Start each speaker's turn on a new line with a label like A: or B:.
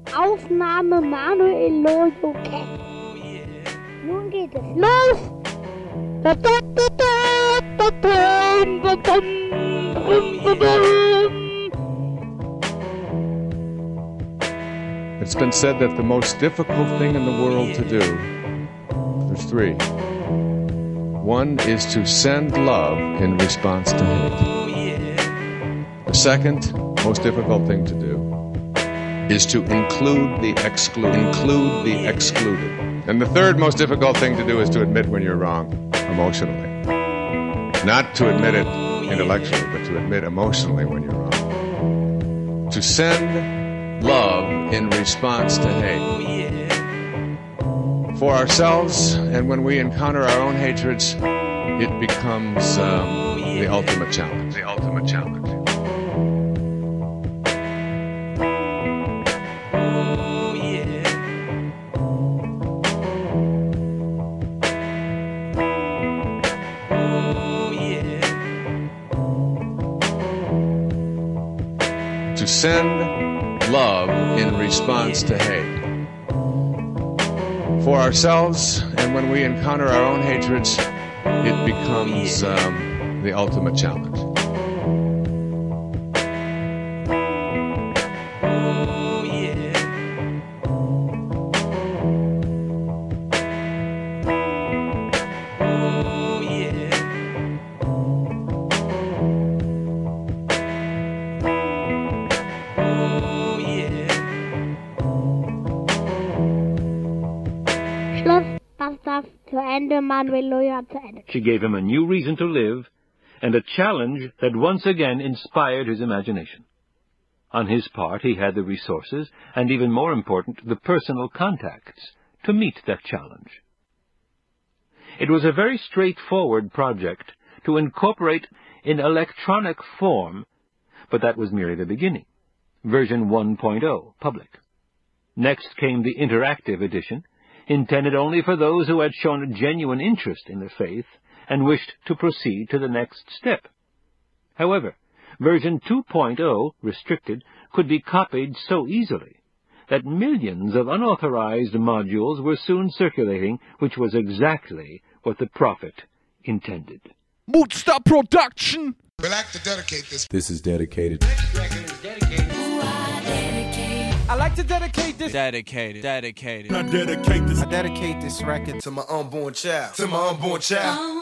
A: Aufnahme Manuel Loyoka. Nun geht es los.
B: It's been said that the most difficult thing in the world to do, there's three. One is to send love in response to hate. The second most difficult thing to do is to include the excluded. And the third most difficult thing to do is to admit when you're wrong, emotionally. Not to admit it intellectually, but to admit emotionally when you're wrong. To send love in response to hate. For ourselves, and when we encounter our own hatreds, it becomes the ultimate challenge. The ultimate challenge. To send love in response to hate. For ourselves, and when we encounter our own hatreds, it becomes the ultimate challenge.
C: She gave him a new reason to live, and a challenge that once again inspired his imagination. On his part, he had the resources, and even more important, the personal contacts, to meet that challenge. It was a very straightforward project to incorporate in electronic form, but that was merely the beginning. Version 1.0, public. Next came the interactive edition, intended only for those who had shown a genuine interest in the faith and wished to proceed to the next step. However, version 2.0, restricted, could be copied so easily that millions of unauthorized modules were soon circulating, which was exactly what the prophet intended.
D: Moodstar Production!
E: We'd like to dedicate this.
F: This is dedicated.
D: Next record is dedicated. I like to dedicate this.
G: Dedicated.
D: I dedicate this record
E: To my unborn child. To my unborn child.